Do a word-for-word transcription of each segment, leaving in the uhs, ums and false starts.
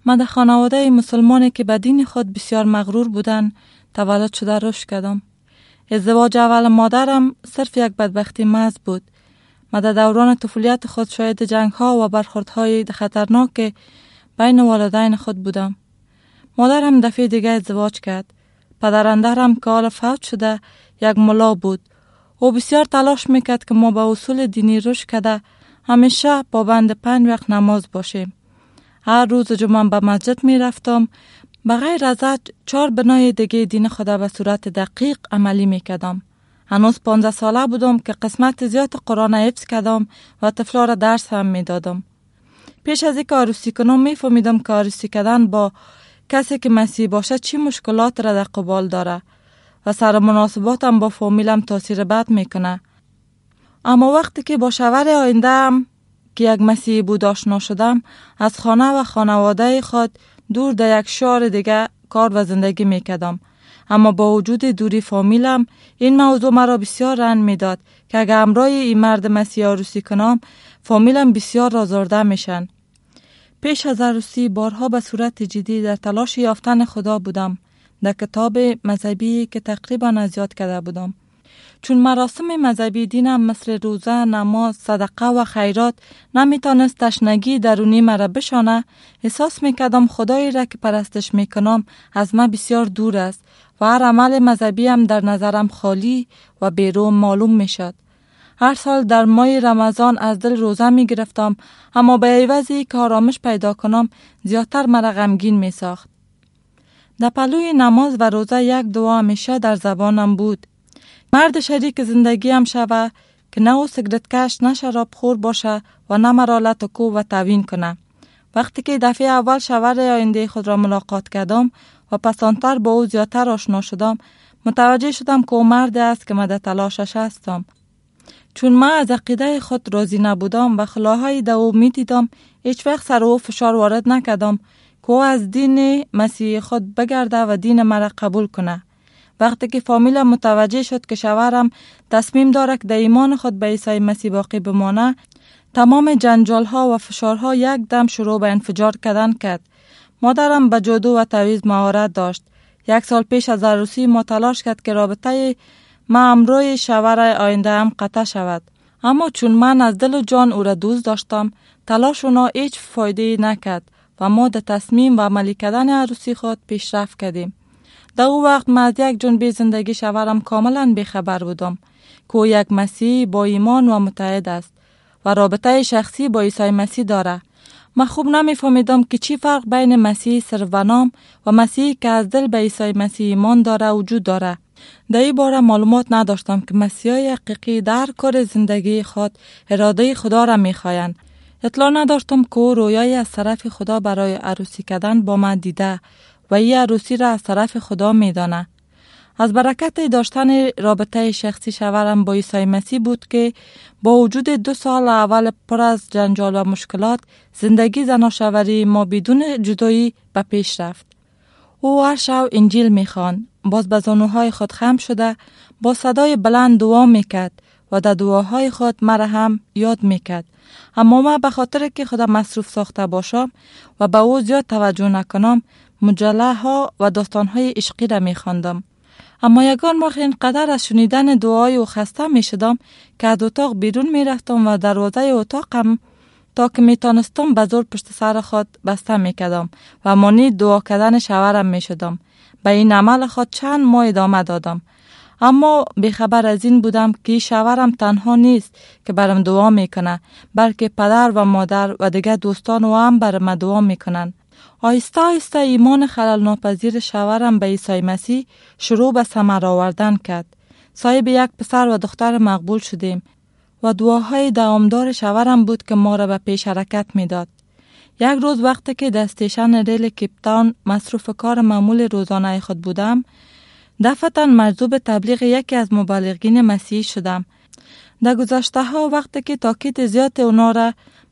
من در خانواده مسلمانی که به دین خود بسیار مغرور بودن تولد شده رشد کردم. ازدواج اول مادرم صرف یک بدبختی محض بود. من در دوران طفولیت خود شاهد جنگ ها و برخورد های خطرناک بین والدین خود بودم. مادرم دفعه دیگه ازدواج کرد. پدراندرم که حال فوت شده یک ملا بود. او بسیار تلاش میکرد که ما به اصول دینی رشد کرده همیشه پابند پنج وقت نماز باشیم. هر روز جمعه به مسجد می رفتم. بغیر از چهار بنای دیگه دین خدا به صورت دقیق عملی می کردم. هنوز پانزده ساله بودم که قسمت زیاد قرآن حفظ کردم و طفلا را درس هم می دادم. پیش از اینکه عروسی کنم می فهمیدم که عروسی کردن با کسی که مسیحی باشه چی مشکلات را در قبال داره و سر مناسباتم با فامیلم تاثیر بد میکنه. اما وقتی که با شوهر آینده‌ام که یک مسیحی بود آشنا شدم، از خانه و خانواده خود دور در یک شهر دیگه کار و زندگی میکردم. اما با وجود دوری فامیلم این موضوع مرا بسیار رنج میداد که اگر همراه این مرد مسیحی عروسی کنم فامیلم بسیار آزرده میشن. پیش از عروسی بارها به صورت جدی در تلاش یافتن خدا بودم. در کتاب مذهبی که تقریبا از یاد کرده بودم. چون مراسم مذهبی دینم مثل روزه، نماز، صدقه و خیرات نمیتونست تشنگی درونی مرا بشانه، احساس میکردم خدایی را که پرستش میکنم از من بسیار دور است و هر عمل مذهبی هم در نظرم خالی و بیرون معلوم میشد. هر سال در ماه رمضان از دل روزه می گرفتم، اما به عوضی که آرامش پیدا کنم زیادتر مرا غمگین می ساخت. در پلوی نماز و روزه یک دعا همیشه در زبانم بود. مرد شریک زندگیم شوه که نه او سیگرت کش، نه شراب خور باشه و نه مرا لت و کوب و توهین کنه. وقتی که دفعه اول شوهر آینده خود را ملاقات کردم و پس آنتر با او زیادتر آشنا شدم، متوجه شدم که او مرد است که من در تلاشش هستم. چون من از عقیده خود راضی نبودم و خلاهای در او می دیدم، هیچ وقت سر او فشار وارد نکردم که او از دین مسیحی خود بگرده و دین مرا قبول کنه. وقتی که فامیلم متوجه شد که شوهرم تصمیم داره که در ایمان خود به عیسی مسیح باقی بمانه، تمام جنجال ها و فشارها یک دم شروع به انفجار کردن کرد. مادرم به جادو و تعویذ مهارت داشت. یک سال پیش از عروسی ما تلاش کرد که رابطه ما امروی شوهر آینده هم قطع شود. اما چون من از دل و جان او را دوست داشتم، تلاش اونا هیچ فایده نکرد و ما در تصمیم و عملی کردن عروسی خود پیشرفت کردیم. در او وقت من از یک جنبه زندگی شوهرم کاملا بیخبر بودم که او یک مسیحی با ایمان و متحد است و رابطه شخصی با عیسی مسیح داره. من خوب نمیفهمیدم که چی فرق بین مسیحی صرف و نام و مسیحی که از دل به عیسی مسیح ایمان داره وجود داره. در این باره معلومات نداشتم که مسیحای حقیقی در کار زندگی خود اراده خدا را میخواین. اطلاع نداشتم که او رویایی از طرف خدا برای عروسی کردن با من دیده و این عروسی را از طرف خدا میدانه. از برکت داشتن رابطه شخصی شوهرم با عیسی مسیح بود که با وجود دو سال اول پر از جنجال و مشکلات، زندگی زناشویی ما بدون جدایی به پیش رفت. او هر شب انجیل میخواند، باز به زانوهای خود خم شده با صدای بلند دعا میکرد و در دعاهای خود مرا هم یاد میکرد. اما من به خاطر که خودم مصروف ساخته باشم و به او زیاد توجه نکنم، مجله ها و داستان های عشقی را میخواندم. اما یگان وقت اینقدر از شنیدن دعای او خسته می شدم که از اتاق بیرون می رفتم و دروازه اتاقم تا که می تانستم به زور پشت سر خود بسته می کردم و مانی دعا کردن شوهرم می شدم. به این عمل خود چند ماه ادامه دادم. اما بیخبر از این بودم که شوهرم تنها نیست که برم دعا می کنه، بلکه پدر و مادر و دیگر دوستان و هم برم دعا می کنن. آهسته آهسته ایمان خلل ناپذیر شوهرم به عیسی مسیح شروع به ثمر آوردن کرد. صاحب یک پسر و دختر مقبول شدیم و دعاهای دوامدار شوهرم بود که ما را به پیش حرکت میداد. یک روز وقتی که در استیشن ریل کیپ تاون مصروف کار معمول روزانه خود بودم، دفعتاً مجذوب تبلیغ یکی از مبلغین مسیحی شدم. در گذشته ها وقتی که تاکید زیاد اونا را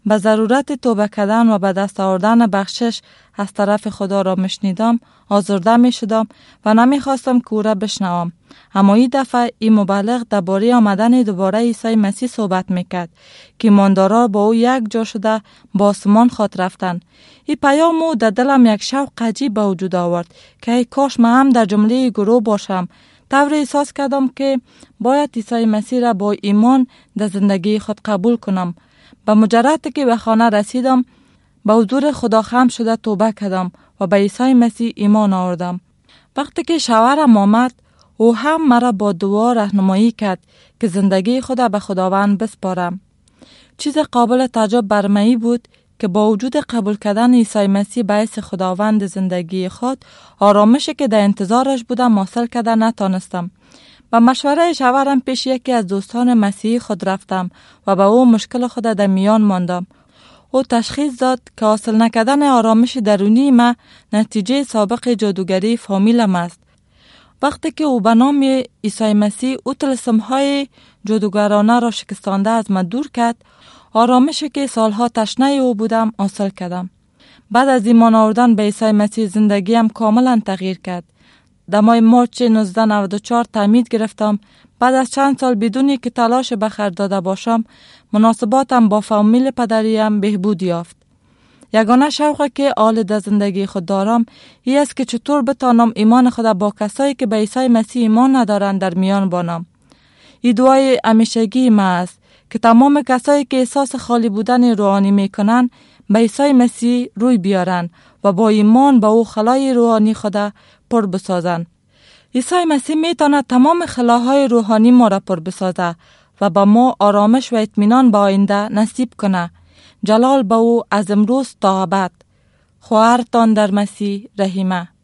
به ضرورت توبه کردن و به دست آوردن بخشش از طرف خدا را میشنیدم آزرده می شدم و نمی خواستم که او را بشنوم. اما این دفعه این مبلغ درباره آمدن دوباره عیسی مسیح صحبت میکرد که ایماندارا با او یک جا شده با آسمان خواهد رفتند. این پیام او در دلم یک شوق عجیب به وجود آورد که ای کاش من هم در جمله گروه باشم. طوری احساس کردم که باید عیسی مسیح را با ایمان در زندگی خود قبول کنم. به مجرد که به خانه رسیدم به حضور خدا خم شده توبه کردم و به عیسی مسیح ایمان آوردم. وقتی که شوهرم آمد او هم مرا با دعا راهنمایی کرد که زندگی خود به خداوند بسپارم. چیز قابل تعجب بر من بود که با وجود قبول کردن عیسی مسیح به حیث خداوند زندگی خود آرامشی که در انتظارش بودم حاصل کرده نتانستم. با مشوره شوهرم پیش یکی از دوستان مسیحی خود رفتم و با او مشکل خود در میان ماندم. او تشخیص داد که حاصل نکردن آرامش درونی ما نتیجه سابق جادوگری فامیلم است. وقتی که او به نام عیسی مسیح او طلسم‌های جادوگرانه را شکستانده از من دور کرد، آرامشی که سالها تشنه او بودم حاصل کردم. بعد از ایمان آوردن به عیسی مسیح زندگیم کاملا تغییر کرد. در ماه مارچ نوزده نود و چهار تعمید گرفتم. بعد از چند سال بدونی که تلاش به خرج داده باشم، مناسباتم با فامیل پدریم بهبود یافت. یگانه شوقی که حال در زندگی خود دارم این است که چطور بتانم ایمان خود با کسایی که به عیسی مسیح ایمان ندارند در میان بانم. این دعای همیشگی ما است که تمام کسایی که احساس خالی بودن روحانی میکنن به عیسی مسیح روی بیارن و با ایمان به او خلای روحانی خود پر بسازن. عیسی مسیح میتونه تمام خلاهای روحانی ما را پر بسازه و با ما آرامش و اطمینان به آینده نصیب کنه. جلال به او از امروز تا ابد. خواهرتان در مسیح رحیمه.